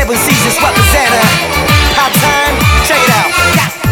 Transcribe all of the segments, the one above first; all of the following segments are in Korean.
seven seasons representing Hot time, check it out.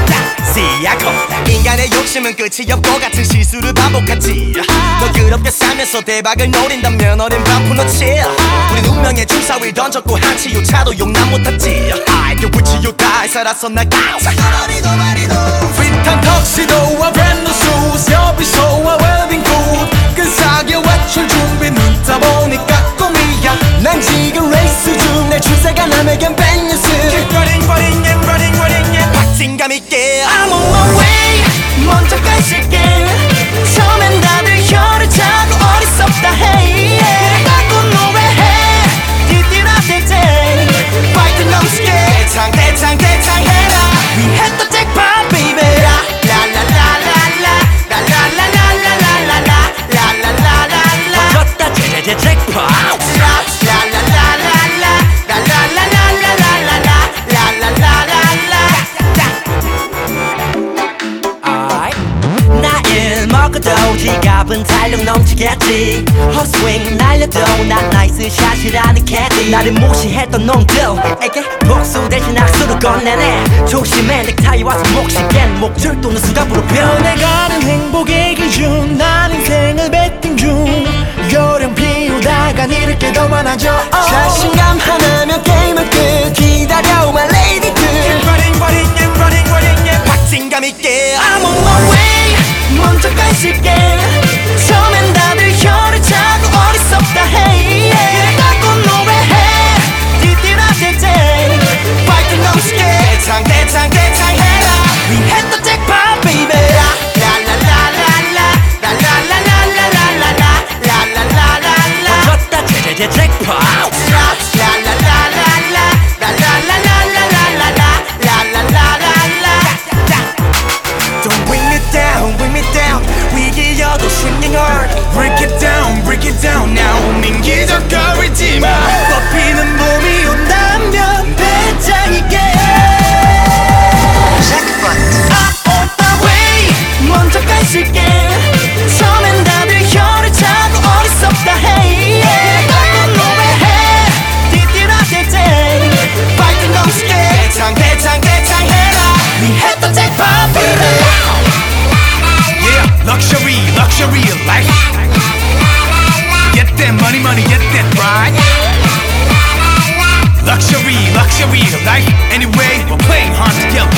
인간의 욕심은 끝이 없고 같은 실수를 반복하지. 너그럽게 살면서 대박을 노린다면 어린 반푼어치. 우린 운명의 주사위를 던졌고 한치 요차도 용납 못했지. I get with you die 살았어 날 깜짝 휘탄 턱시도와 brand new shoes 여비소와 웰빙 굿 근사하게 외출 준비 늦다 보니까 꿈이야. 난 지금 레이스 중 내 출세가 남에겐 bad news. Keep running running and running running and 박진감 있게 I'm on my way 먼저 가실게. 처음엔 다들 혀를 차고 어리석다 해 그래갖고 노래해 디디라딜 때 파이트 넘치게 대창 대창 대창 해라. We hit the jackpot baby 라라라라라 라라라라라라라 라라라라라 터졌다 제제제 잭팟 지갑은 달력 넘치겠지. 헛스윙 날려도 난 나이스 샷이라는 캐디. 나를 무시했던 놈들에게 복수 대신 악수를 건네네. 조심해 넥타이 와서 몫이 깬 목줄 또는 수갑으로 변해가는 행복의 기준. 난 인생을 베팅 중 요령 피우다가 이를 게 더 많아져. 자신감 하나면 게임은 끝. 기다려 my lady girl. Running running and running running and 박진감 있게 I'm on my way 먼저 가실게. 처음엔 다들 혀를 차고 어리석다 해 그래갖고 노래해 디디라딜 때 파이트 넘치게 대창 대창 대창 해라. We hit the jackpot baby 라라라라라 라라라라라라라 라라라라라 터졌다 제제제 잭팟 라라라라라 라라라라라라라 라라라라라 Don't bring me down, bring me down. 위기여도 swinging hard. Break it down now. 민기적거리지 마. 뽑히는 봄이 온다면 배짱이게. I'm on my way. 먼저 가실게. 처음엔 다들 혀를 차고 어리석다 해 그래갖고 노래해 디디라딜 때 파이트 넘치게 대창 대창 대창 해라. We hit the jackpot baby. Luxury, luxury life. Get that money, money, get that pride. Luxury, luxury life. Anyway, we're playing hard to get